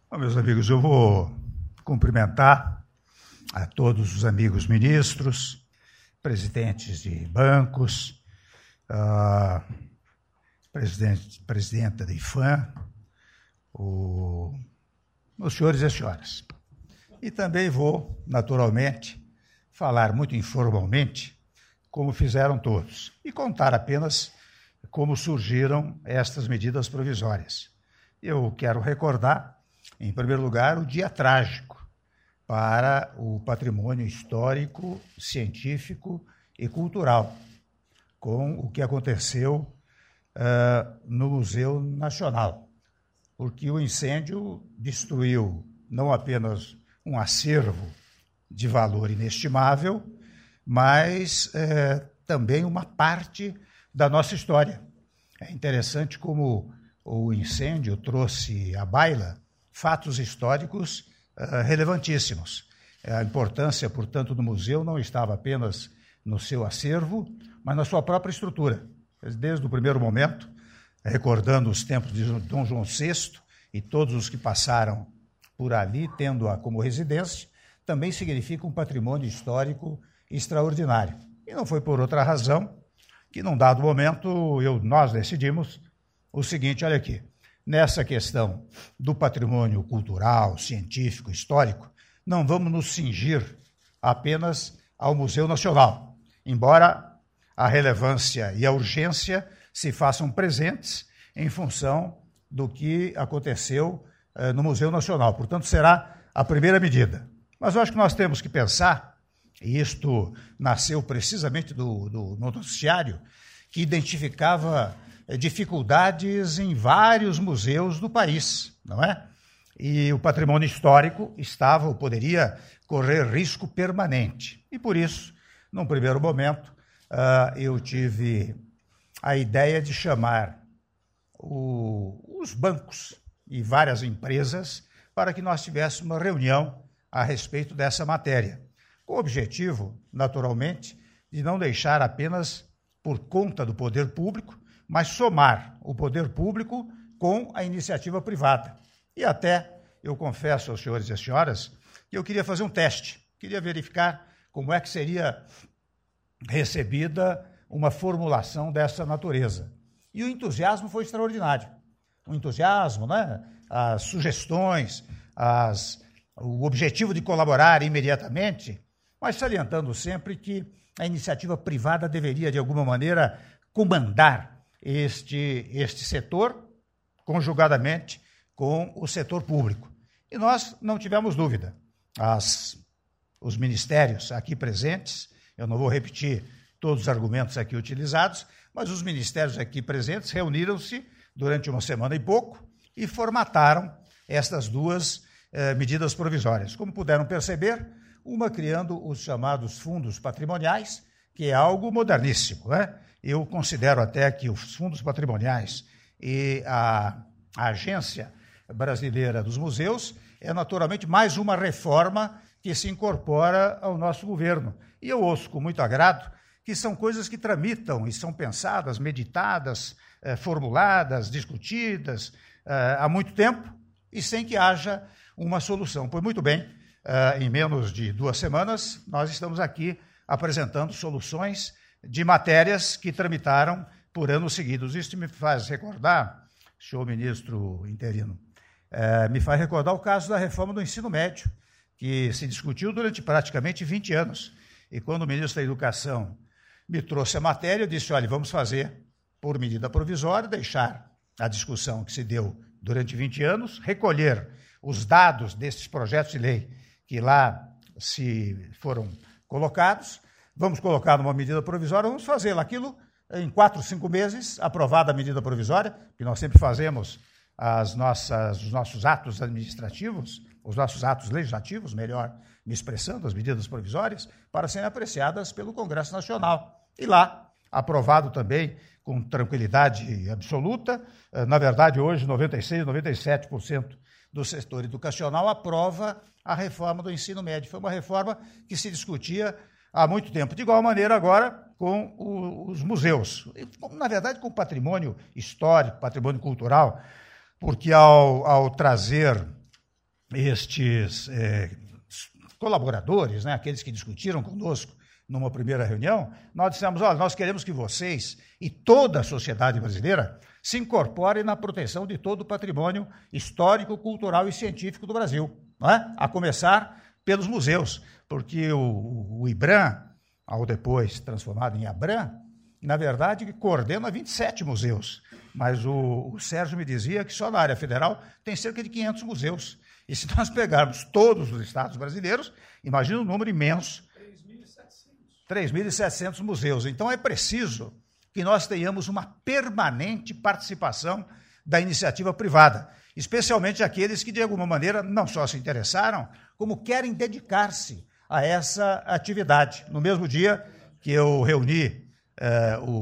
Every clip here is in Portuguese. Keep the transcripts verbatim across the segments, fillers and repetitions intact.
Bom, meus amigos, eu vou cumprimentar a todos os amigos ministros, presidentes de bancos, a presidente, presidenta da IFAM, o, os senhores e as senhoras. E também vou, naturalmente, falar muito informalmente, como fizeram todos, e contar apenas como surgiram estas medidas provisórias. Eu quero recordar, em primeiro lugar, o dia trágico para o patrimônio histórico, científico e cultural, com o que aconteceu uh, no Museu Nacional, porque o incêndio destruiu não apenas um acervo de valor inestimável, mas uh, também uma parte da nossa história. É interessante como o incêndio trouxe à baila fatos históricos uh, relevantíssimos. A importância, portanto, do museu não estava apenas no seu acervo, mas na sua própria estrutura. Desde o primeiro momento, recordando os tempos de Dom João sexto e todos os que passaram por ali, tendo-a como residência, também significa um patrimônio histórico extraordinário. E não foi por outra razão que, num dado momento, eu, nós decidimos o seguinte, olha aqui, nessa questão do patrimônio cultural, científico, histórico, não vamos nos cingir apenas ao Museu Nacional, embora a relevância e a urgência se façam presentes em função do que aconteceu eh, no Museu Nacional. Portanto, será a primeira medida. Mas eu acho que nós temos que pensar, e isto nasceu precisamente do, do noticiário, que identificava dificuldades em vários museus do país, não é? E o patrimônio histórico estava, ou poderia correr risco permanente. E por isso, num primeiro momento, uh, eu tive a ideia de chamar o, os bancos e várias empresas para que nós tivéssemos uma reunião a respeito dessa matéria, com o objetivo, naturalmente, de não deixar apenas por conta do poder público, mas somar o poder público com a iniciativa privada. E até, eu confesso aos senhores e às senhoras, que eu queria fazer um teste, queria verificar como é que seria recebida uma formulação dessa natureza. E o entusiasmo foi extraordinário. O entusiasmo, né? As sugestões, as, o objetivo de colaborar imediatamente, mas salientando sempre que a iniciativa privada deveria, de alguma maneira, comandar este, este setor, conjugadamente com o setor público. E nós não tivemos dúvida. As, os ministérios aqui presentes, eu não vou repetir todos os argumentos aqui utilizados, mas os ministérios aqui presentes reuniram-se durante uma semana e pouco e formataram estas duas eh, medidas provisórias. Como puderam perceber, uma criando os chamados fundos patrimoniais, que é algo moderníssimo, né? Eu considero até que os fundos patrimoniais e a, a Agência Brasileira dos Museus é naturalmente mais uma reforma que se incorpora ao nosso governo. E eu ouço com muito agrado que são coisas que tramitam e são pensadas, meditadas, eh, formuladas, discutidas eh, há muito tempo e sem que haja uma solução. Pois muito bem, Uh, em menos de duas semanas, nós estamos aqui apresentando soluções de matérias que tramitaram por anos seguidos. Isso me faz recordar, senhor ministro interino, uh, me faz recordar o caso da reforma do ensino médio, que se discutiu durante praticamente vinte anos. E quando o ministro da Educação me trouxe a matéria, eu disse, olha, vamos fazer por medida provisória, deixar a discussão que se deu durante vinte anos, recolher os dados desses projetos de lei que lá se foram colocados, vamos colocar numa medida provisória, vamos fazer aquilo em quatro, cinco meses, aprovada a medida provisória, que nós sempre fazemos as nossas, os nossos atos administrativos, os nossos atos legislativos, melhor me expressando, as medidas provisórias, para serem apreciadas pelo Congresso Nacional. E lá, aprovado também com tranquilidade absoluta, na verdade, hoje, noventa e seis, noventa e sete por cento do setor educacional aprova a reforma do ensino médio. Foi uma reforma que se discutia há muito tempo. De igual maneira, agora, com o, os museus. Na verdade, com o patrimônio histórico, patrimônio cultural, porque ao, ao trazer estes é, colaboradores, né, aqueles que discutiram conosco numa primeira reunião, nós dissemos, olha, nós queremos que vocês e toda a sociedade brasileira se incorporem na proteção de todo o patrimônio histórico, cultural e científico do Brasil, não é? A começar pelos museus, porque o, o IBRAM, ao depois transformado em ABRAM, na verdade coordena vinte e sete museus, mas o, o Sérgio me dizia que só na área federal tem cerca de quinhentos museus. E se nós pegarmos todos os estados brasileiros, imagina um número imenso, três mil e setecentos museus. Então é preciso que nós tenhamos uma permanente participação da iniciativa privada, especialmente aqueles que, de alguma maneira, não só se interessaram, como querem dedicar-se a essa atividade. No mesmo dia que eu reuni eh, o,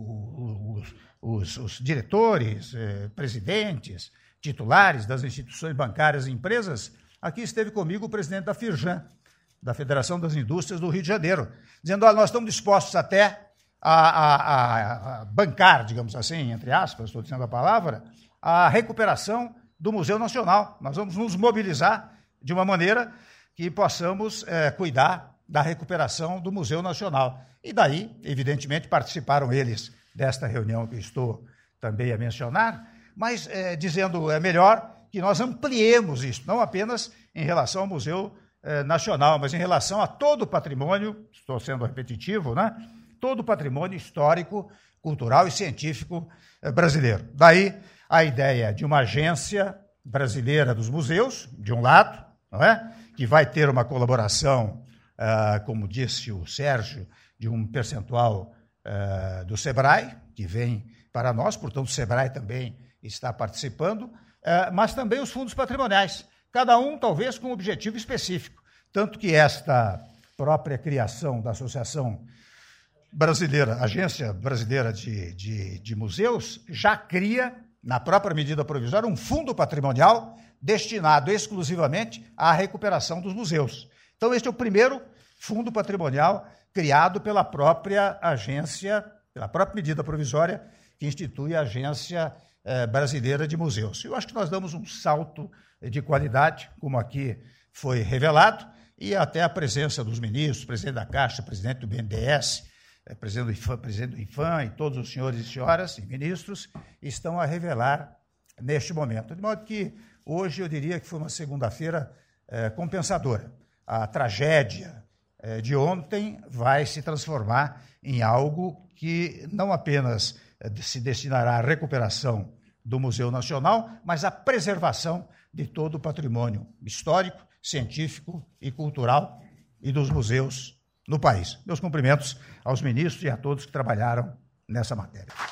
o, o, os, os diretores, eh, presidentes, titulares das instituições bancárias e empresas, aqui esteve comigo o presidente da Firjan, da Federação das Indústrias do Rio de Janeiro, dizendo, olha, nós estamos dispostos até a, a, a, a bancar, digamos assim, entre aspas, estou dizendo a palavra, a recuperação do Museu Nacional. Nós vamos nos mobilizar de uma maneira que possamos é, cuidar da recuperação do Museu Nacional. E daí, evidentemente, participaram eles desta reunião que estou também a mencionar, mas é, dizendo, é melhor que nós ampliemos isso, não apenas em relação ao Museu é, Nacional, mas em relação a todo o patrimônio, estou sendo repetitivo, né? Todo o patrimônio histórico, cultural e científico é, brasileiro. Daí a ideia de uma agência brasileira dos museus, de um lado, não é? Que vai ter uma colaboração, ah, como disse o Sérgio, de um percentual ah, do SEBRAE, que vem para nós, portanto o SEBRAE também está participando, ah, mas também os fundos patrimoniais, cada um talvez com um objetivo específico, tanto que esta própria criação da Associação Brasileira, Agência Brasileira de, de, de Museus, já cria, na própria medida provisória, um fundo patrimonial destinado exclusivamente à recuperação dos museus. Então, este é o primeiro fundo patrimonial criado pela própria agência, pela própria medida provisória que institui a Agência eh, Brasileira de Museus. Eu acho que nós damos um salto de qualidade, como aqui foi revelado, e até a presença dos ministros, presidente da Caixa, presidente do B N D E S, presidente do IFAM, presidente do IFAM e todos os senhores e senhoras e ministros estão a revelar neste momento. De modo que hoje eu diria que foi uma segunda-feira eh, compensadora. A tragédia eh, de ontem vai se transformar em algo que não apenas eh, se destinará à recuperação do Museu Nacional, mas à preservação de todo o patrimônio histórico, científico e cultural e dos museus no país. Meus cumprimentos aos ministros e a todos que trabalharam nessa matéria.